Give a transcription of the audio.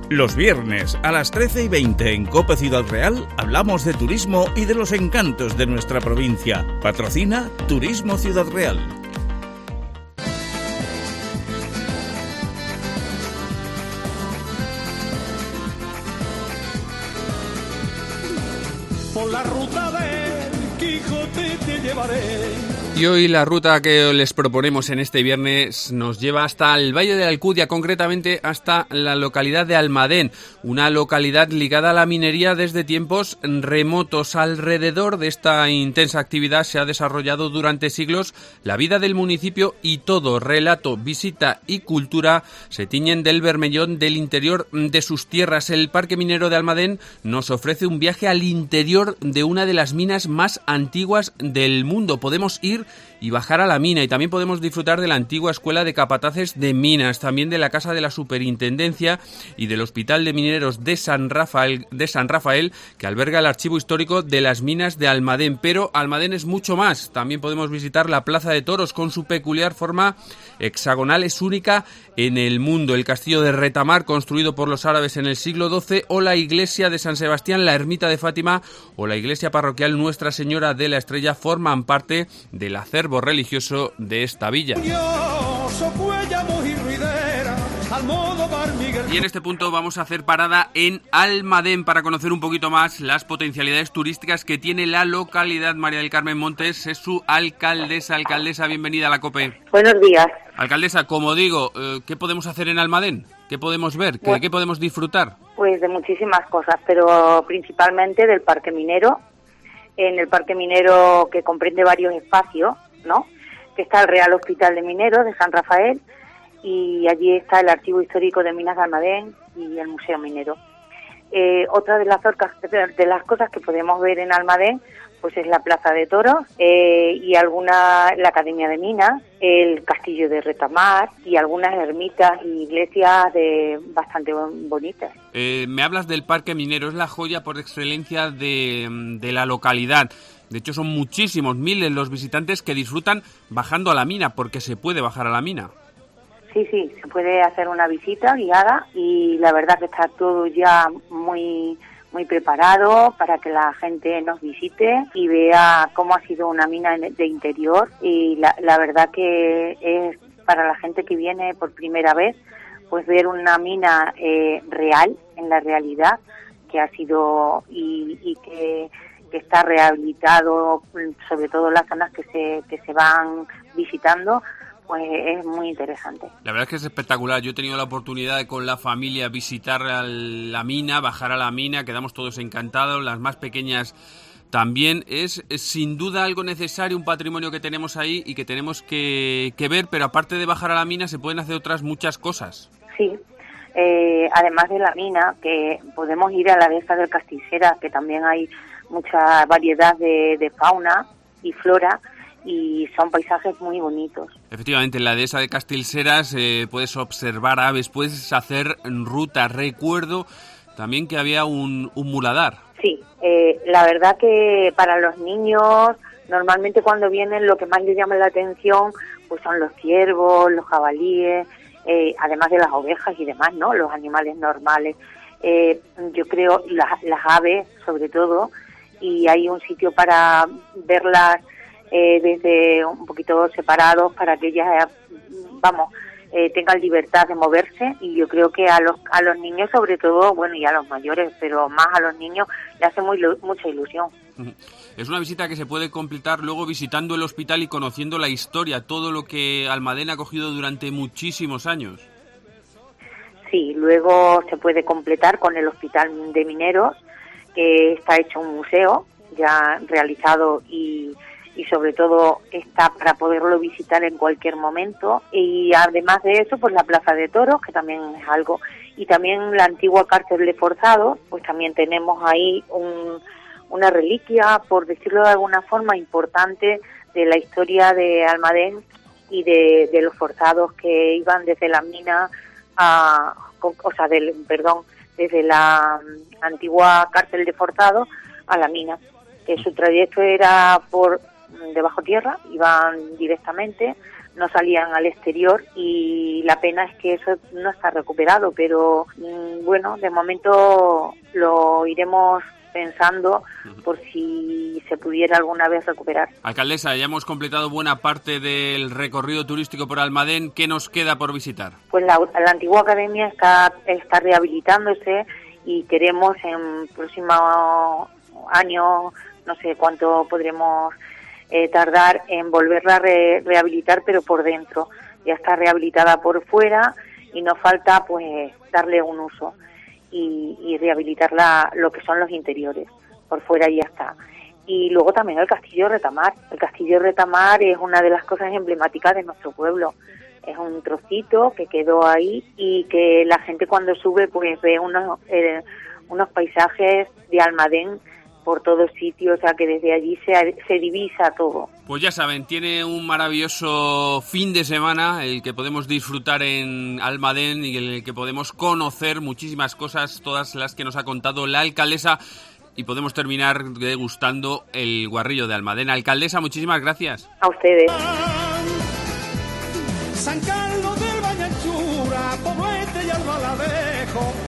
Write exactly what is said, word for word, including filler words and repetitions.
Los viernes a las trece y veinte en COPE Ciudad Real hablamos de turismo y de los encantos de nuestra provincia. Patrocina Turismo Ciudad Real. Por la ruta del Quijote te llevaré. Y hoy la ruta que les proponemos en este viernes nos lleva hasta el Valle de la Alcudia, concretamente hasta la localidad de Almadén, una localidad ligada a la minería desde tiempos remotos. Alrededor de esta intensa actividad se ha desarrollado durante siglos la vida del municipio y todo relato, visita y cultura se tiñen del bermellón del interior de sus tierras. El Parque Minero de Almadén nos ofrece un viaje al interior de una de las minas más antiguas del mundo. Podemos ir y bajar a la mina y también podemos disfrutar de la antigua escuela de capataces de minas, también de la casa de la superintendencia y del Hospital de Mineros de San Rafael, de San Rafael, que alberga el archivo histórico de las minas de Almadén. Pero Almadén es mucho más. También podemos visitar la Plaza de Toros con su peculiar forma hexagonal, es única en el mundo. El castillo de Retamar, construido por los árabes en el siglo doce, o la iglesia de San Sebastián, la ermita de Fátima o la iglesia parroquial Nuestra Señora de la Estrella forman parte del acervo religioso de esta villa. Y en este punto vamos a hacer parada en Almadén para conocer un poquito más las potencialidades turísticas que tiene la localidad. María del Carmen Montes es su alcaldesa. Alcaldesa, bienvenida a la COPE. Buenos días. Alcaldesa, como digo, ¿qué podemos hacer en Almadén? ¿Qué podemos ver? ¿Qué, bueno, ¿qué podemos disfrutar? Pues de muchísimas cosas, pero principalmente del Parque Minero. En el Parque Minero, que comprende varios espacios, ¿no?, que está el Real Hospital de Mineros de San Rafael, y allí está el Archivo Histórico de Minas de Almadén y el Museo Minero. Eh, otra de las, orcas, de las cosas que podemos ver en Almadén pues es la Plaza de Toros eh, y alguna la Academia de Minas, el Castillo de Retamar y algunas ermitas y iglesias de bastante bonitas. Eh, me hablas del Parque Minero, es la joya por excelencia de, de la localidad. De hecho, son muchísimos, miles los visitantes que disfrutan bajando a la mina, porque se puede bajar a la mina. Sí, sí, se puede hacer una visita guiada y la verdad que está todo ya muy muy preparado para que la gente nos visite y vea cómo ha sido una mina de interior, y la, la verdad que es para la gente que viene por primera vez, pues ver una mina eh, real, en la realidad, que ha sido y, y que, que está rehabilitado, sobre todo las zonas que se, que se van visitando, pues es muy interesante. La verdad es que es espectacular. Yo he tenido la oportunidad de con la familia visitar la mina, bajar a la mina, quedamos todos encantados, las más pequeñas también. Es, es sin duda algo necesario, un patrimonio que tenemos ahí y que tenemos que, que ver, pero aparte de bajar a la mina se pueden hacer otras muchas cosas. Sí, eh, además de la mina, que podemos ir a la dehesa del Castilcera, que también hay mucha variedad de, de fauna y flora, y son paisajes muy bonitos. Efectivamente, en la dehesa de Castilseras eh, puedes observar aves, puedes hacer rutas. Recuerdo también que había un, un muladar. Sí, eh, la verdad que para los niños, normalmente cuando vienen lo que más les llama la atención pues son los ciervos, los jabalíes, eh, además de las ovejas y demás, ¿no?, los animales normales. Eh, yo creo las, las aves, sobre todo, y hay un sitio para verlas Eh, desde un poquito separados para que ellas, vamos, eh, tengan libertad de moverse, y yo creo que a los a los niños sobre todo, bueno, y a los mayores, pero más a los niños, le hace muy mucha ilusión. Es una visita que se puede completar luego visitando el hospital y conociendo la historia, todo lo que Almadén ha cogido durante muchísimos años. Sí, luego se puede completar con el Hospital de Mineros, que está hecho un museo ya realizado y y sobre todo está para poderlo visitar en cualquier momento, y además de eso pues la Plaza de Toros, que también es algo, y también la antigua cárcel de forzados, pues también tenemos ahí un, una reliquia, por decirlo de alguna forma, importante de la historia de Almadén y de, de los forzados que iban desde la mina a, o sea, del, perdón, desde la antigua cárcel de forzados a la mina, que su trayecto era por de bajo tierra, iban directamente, no salían al exterior, y la pena es que eso no está recuperado, pero mmm, bueno, de momento lo iremos pensando por si se pudiera alguna vez recuperar. Alcaldesa, ya hemos completado buena parte del recorrido turístico por Almadén. ¿Qué nos queda por visitar? Pues la, la antigua academia está, está rehabilitándose y queremos en próximo año, no sé cuánto podremos eh, tardar en volverla a re, rehabilitar, pero por dentro. Ya está rehabilitada por fuera y nos falta pues darle un uso y, y rehabilitar la, lo que son los interiores. Por fuera ya está. Y luego también el Castillo Retamar. El Castillo Retamar es una de las cosas emblemáticas de nuestro pueblo. Es un trocito que quedó ahí y que la gente cuando sube pues ve unos, eh, unos paisajes de Almadén por todos sitios, o sea que desde allí se, se divisa todo. Pues ya saben, tiene un maravilloso fin de semana el que podemos disfrutar en Almadén y el que podemos conocer muchísimas cosas, todas las que nos ha contado la alcaldesa, y podemos terminar degustando el guarrillo de Almadén. Alcaldesa, muchísimas gracias. A ustedes. San Carlos del Valle Anchura, Poblete y Albaladejo,